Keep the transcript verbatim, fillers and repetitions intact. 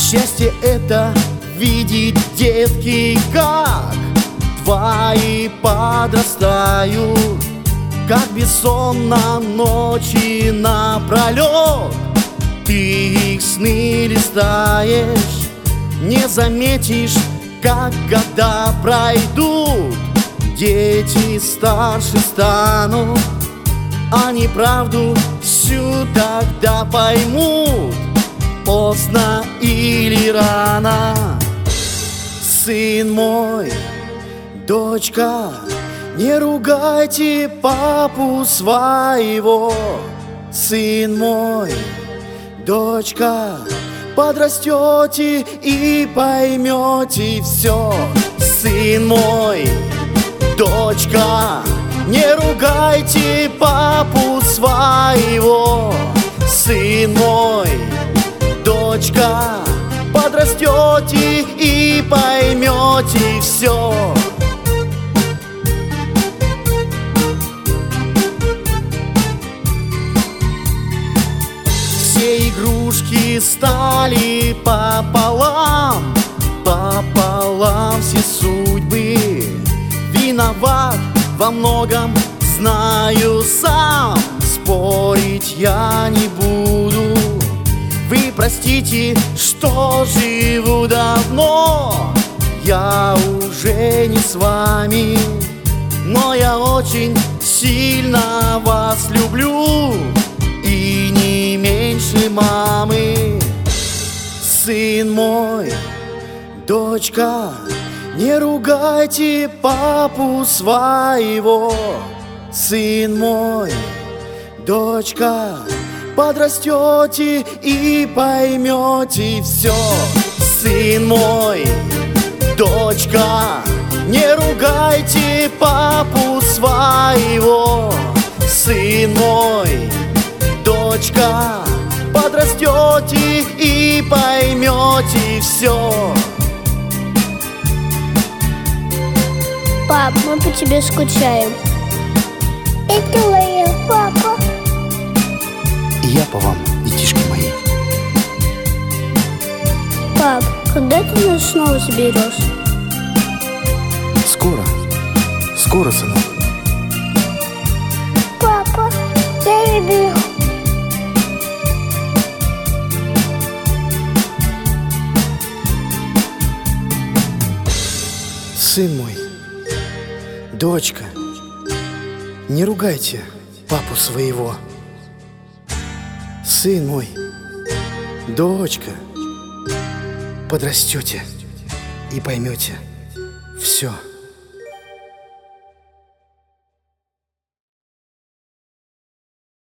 Счастье это видеть, детки, как твои подрастают, как бессонно ночи напролет ты их сны листаешь. Не заметишь, как года пройдут, дети старше станут, они правду всю тогда поймут, поздно или рано. Сын мой, дочка, не ругайте папу своего. Сын мой, дочка, подрастете и поймете все. Сын мой, дочка, не ругайте папу своего. Сын мой, дочка, подрастете и поймете все. Все игрушки стали пополам, пополам все судьбы. Виноват во многом, знаю сам, спорить я не буду. Вы простите, что живу давно, я уже не с вами, но я очень сильно вас люблю, и не меньше мамы. Сын мой, дочка, не ругайте папу своего. Сын мой, дочка, подрастете и поймете все. Сын мой, дочка, не ругайте папу своего. Сын мой, дочка, подрастете и поймете все. Пап, мы по тебе скучаем. И твоя, папа. И я по вам, детишки мои. Пап, когда ты нас снова заберешь? Скоро, скоро, сынок. Папа, я люблю. Сын мой, дочка, не ругайте папу своего. Сын мой, дочка, подрастете и поймете все.